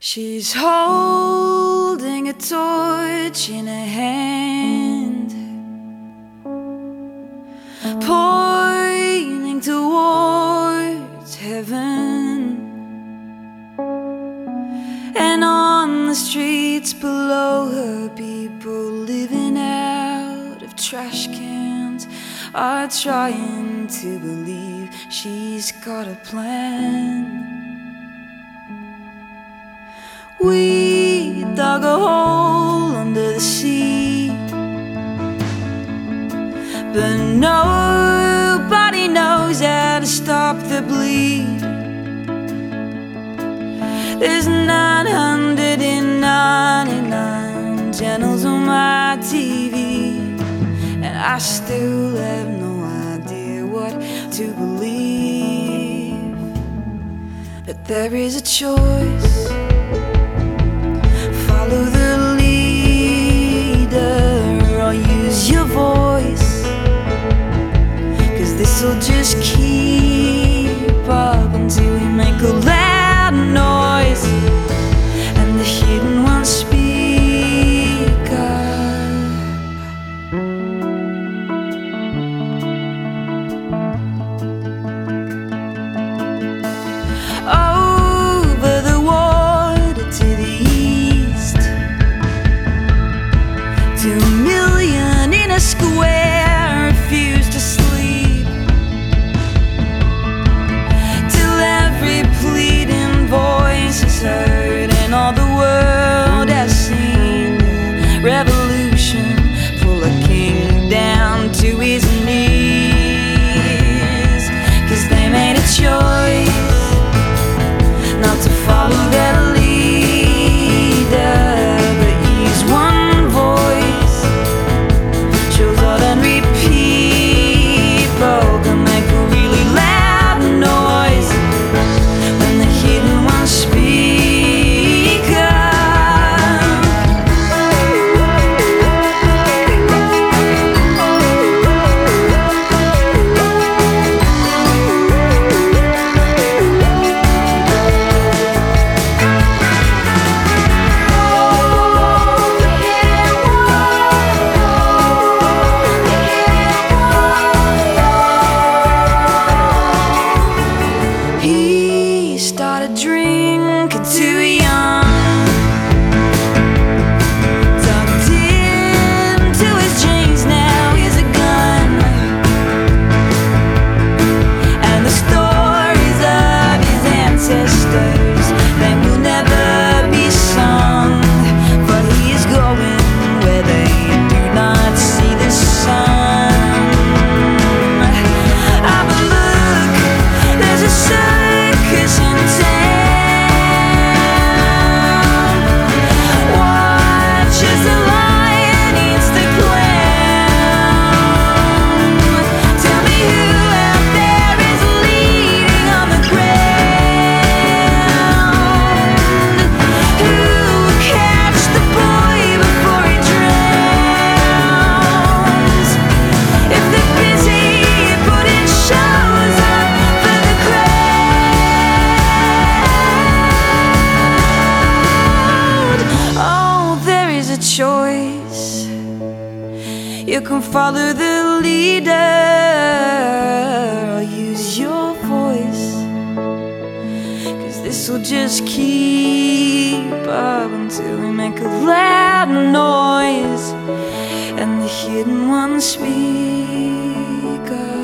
She's holding a torch in her hand, pointing towards heaven. And on the streets below her, people living out of trash cans are trying to believe she's got a plan. We dug a hole under the sea, but nobody knows how to stop the bleed. There's 999 channels on my TV, and I still have no idea what to believe. But there is a choice. Follow the leader or use your voice, 'cause this'll just keep up until we make a loud noise and the hidden ones speak up. Over the water to the east, 2 million in a square refuse to sleep, till every pleading voice is heard and all the world has seen the revolution pull a king down to his knees. 'Cause they made a choice not to follow their leader, but use one voice. Children and people can make a really loud noise when the hidden ones speak up. He started drinking too young, tucked into his jeans, now he's a gun. And the stories of his ancestors, they will never be sung, for he is going where they do not see the sun. Ah, but look, there's a circus in town. Watch as the lion eats the clown. Tell me who out there is leading on the ground. Who will catch the boy before he drowns? If they're busy putting shows up for the crowd. Oh, there is a choice. You can follow the leader or use your voice, 'cause this'll just keep up until we make a loud noise and the hidden ones speak up.